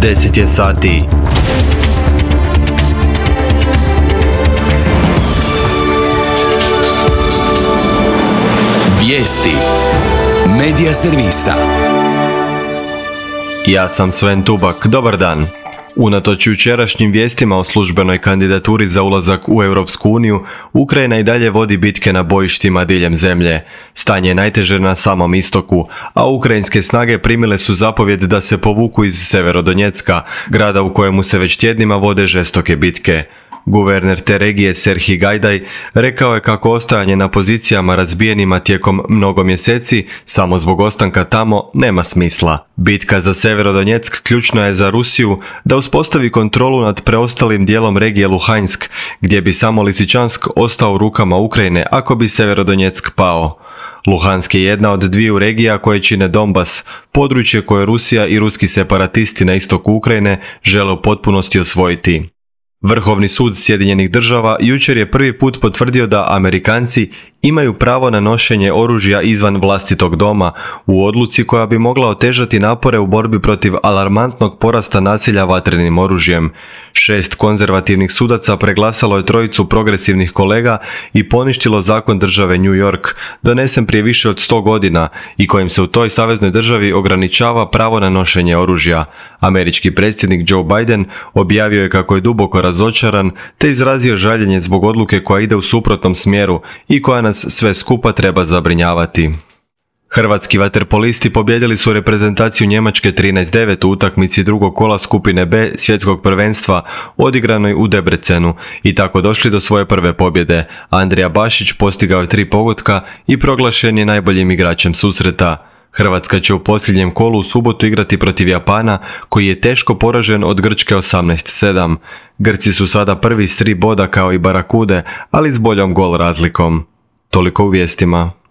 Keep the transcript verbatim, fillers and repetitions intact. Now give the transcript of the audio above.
deset je sati. Vijesti Medija servisa. Ja sam Sven Tubak, dobar dan. Unatoč jučerašnjim vijestima o službenoj kandidaturi za ulazak u Europsku uniju, Ukrajina i dalje vodi bitke na bojištima diljem zemlje. Stanje je najteže na samom istoku, a ukrajinske snage primile su zapovjed da se povuku iz Severodonjecka, grada u kojemu se već tjednima vode žestoke bitke. Guverner te regije Serhij Gajdaj rekao je kako ostajanje na pozicijama razbijenima tijekom mnogo mjeseci samo zbog ostanka tamo nema smisla. Bitka za Severodonjeck ključna je za Rusiju da uspostavi kontrolu nad preostalim dijelom regije Luhansk, gdje bi samo Lisičansk ostao u rukama Ukrajine ako bi Severodonjeck pao. Luhansk je jedna od dviju regija koje čine Donbas, područje koje Rusija i ruski separatisti na istoku Ukrajine žele u potpunosti osvojiti. Vrhovni sud Sjedinjenih država jučer je prvi put potvrdio da Amerikanci imaju pravo na nošenje oružja izvan vlastitog doma u odluci koja bi mogla otežati napore u borbi protiv alarmantnog porasta nasilja vatrenim oružjem. Šest konzervativnih sudaca preglasalo je trojicu progresivnih kolega i poništilo zakon države New York, donesen prije više od sto godina i kojim se u toj saveznoj državi ograničava pravo na nošenje oružja. Američki predsjednik Joe Biden objavio je kako je duboko razočaran te izrazio žaljenje zbog odluke koja ide u suprotnom smjeru i koja nas sve skupa treba zabrinjavati. Hrvatski vaterpolisti pobijedili su reprezentaciju Njemačke trinaest devet u utakmici drugog kola skupine B svjetskog prvenstva odigranoj u Debrecenu i tako došli do svoje prve pobjede. Andrija Bašić postigao je tri pogotka i proglašen je najboljim igračem susreta. Hrvatska će u posljednjem kolu u subotu igrati protiv Japana, koji je teško poražen od Grčke osamnaest sedam. Grci su sada prvi s tri boda kao i Barakude, ali s boljom gol razlikom. Toliko u vijestima.